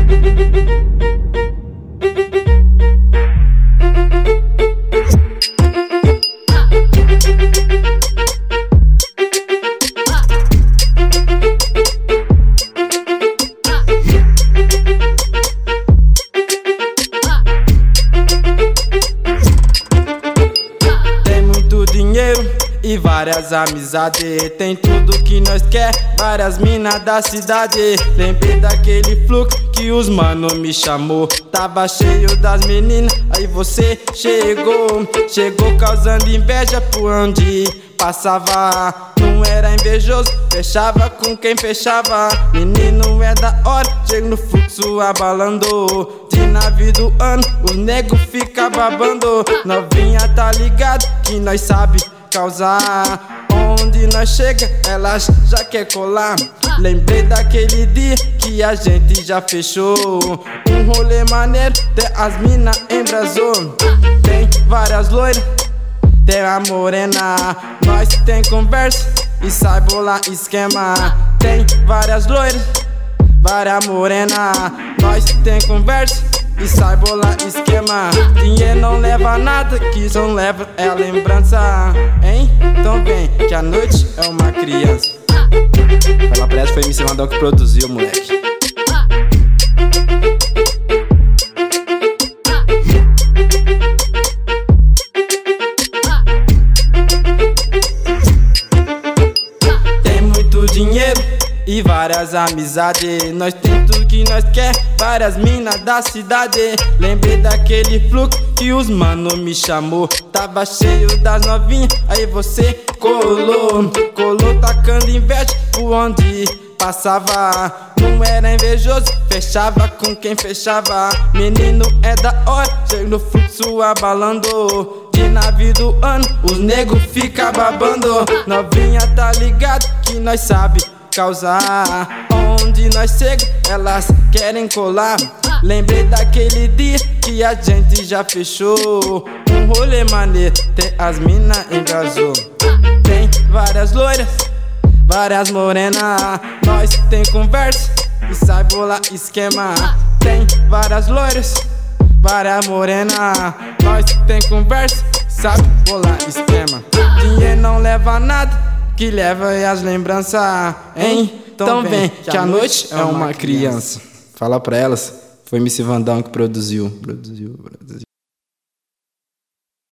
E várias amizades, tem tudo que nós quer, várias minas da cidade. Lembrei daquele fluxo que os mano me chamou, tava cheio das meninas, aí você chegou causando inveja por onde passava. Não era invejoso, fechava com quem fechava. Menino é da hora, chego no fluxo abalando. De navio do ano, os nego fica babando. Novinha tá ligado que nós sabe causar. Onde nós chega, elas já quer colar. Lembrei daquele dia que a gente já fechou um rolê maneiro, tem as mina embrasou. Tem várias loiras, tem a morena, nós tem conversa e sai bolar esquema. Tem várias loiras, várias morena, nós tem conversa e sai bolar esquema. Dinheiro não leva nada, que só leva é a lembrança, hein? Então vem, que a noite é uma criança. Fala pra essa, foi MC Vandão que produziu, moleque. Tem muito dinheiro e várias amizades, nós tem tudo que nós quer, várias minas da cidade. Lembrei daquele fluxo que os mano me chamou, tava cheio das novinhas, aí você colou tacando inveja por onde passava. Não era invejoso, fechava com quem fechava. Menino é da hora, chega no fluxo abalando. De navio do ano, os nego fica babando. Novinha tá ligado que nós sabe causar. Onde nós chega, elas querem colar. Lembrei daquele dia que a gente já fechou um rolê maneiro, tem as mina embrasou. Tem várias loiras, várias morenas, nós tem conversa e sai bolar esquema. Tem várias loiras, várias morenas, nós tem conversa, sabe bolar esquema. Dinheiro não leva nada, que leva é as lembranças, hein? Então vem, que a noite é uma criança. Fala pra elas, foi MC Vandão que produziu.